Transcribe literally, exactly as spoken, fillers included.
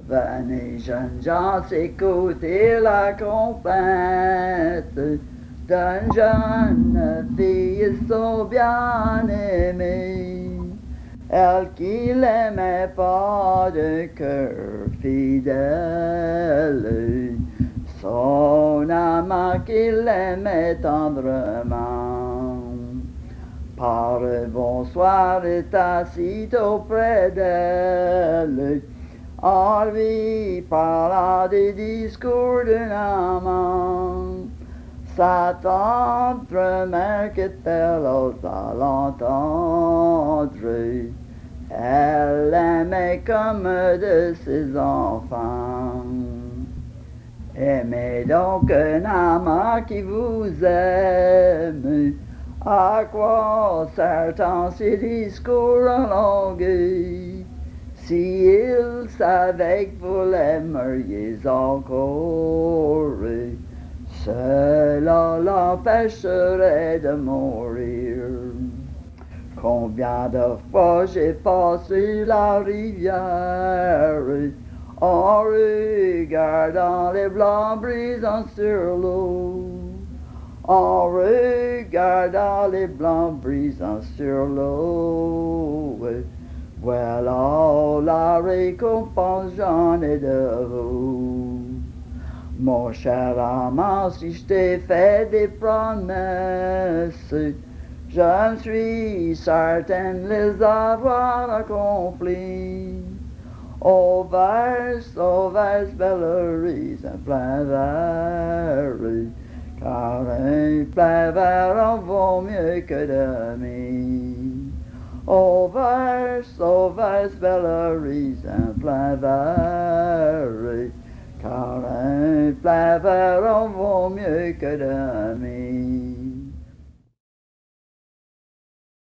Venez, jeunes gens, écoutez la complainte d'une jeune fille so bien aimée. Elle qui l'aimait pas de cœur fidèle, son amant qui l'aimait tendrement. Par le bonsoir est assis auprès d'elle, en lui parlant des discours d'un amant. Sa tendre main qu'elle ose à l'entendre, elle aimait comme de ses enfants. Aimez donc un amant qui vous aime. À quoi servent ces discours en longueuil? Si il savait que vous l'aimeriez encore, cela l'empêcherait de mourir. Combien de fois j'ai passé la rivière en regardant les blancs brisants sur l'eau, en regardant les blancs brisants sur l'eau. Voilà la récompense, j'en ai de vous. Mon cher amant, si je t'ai fait des promesses, je me suis certaine les avoir accomplies. Au verse, au verse, belle raisin plein verre, car un plein verre en vaut mieux que demi. Au verse, au verse, belle raisin plein verre, car un plein verre en vaut mieux que demi.